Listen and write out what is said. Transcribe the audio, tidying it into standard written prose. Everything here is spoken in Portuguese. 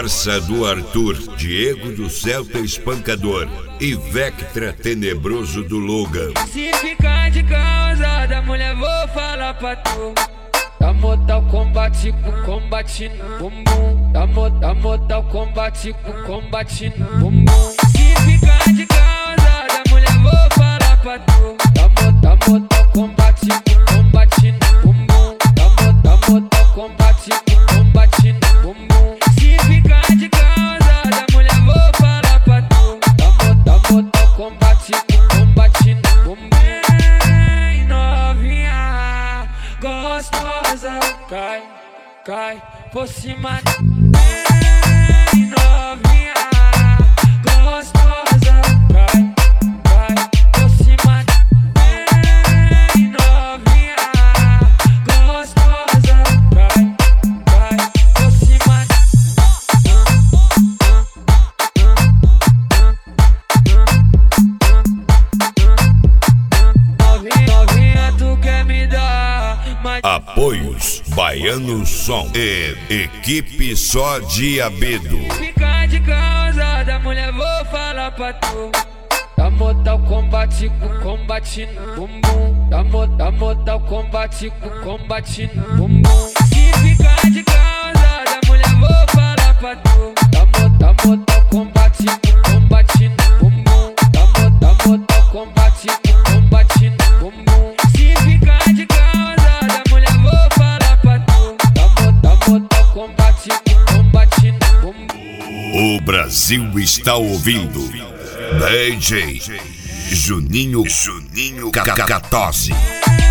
Corsa do Arthur, Diego do Celta Espancador e Vectra Tenebroso do Logan. Se ficar de causada, mulher, vou falar pra tu. Da Mortal Kombat com combate no bumbum. Da Mortal Kombat com combate no bumbum. Se ficar de causada, mulher, vou falar pra tu. Da Mortal Kombat com combate no bumbum. Da Mortal Kombat com combate no bumbum. Se ficar de causada, mulher, vou falar pra tu. Da Mortal Kombat com combate no bumbum. Ei, novinha gostosa, cai por cima. Ei, novinha gostosa, cai por cima. Ei, novinha gostosa, cai por cima. Novinha, tu quer me dar mais... Apoios Baiano Som e Equipe Só Diabedo. Ficar de causada, mulher, vou falar pra tu. Da Mortal Kombat com combate no bumbum. Da Mortal Kombat com combate no bumbum. Se ficar de causada, mulher, vou falar pra tu. Da Mortal Kombat com combate no bumbum. Da Mortal Kombat com combate no bumbum. Se ficar de causada, mulher, vou falar pra tu. Da Mortal Kombat com combate no bumbum. O Brasil está ouvindo DJ Juninho Catose.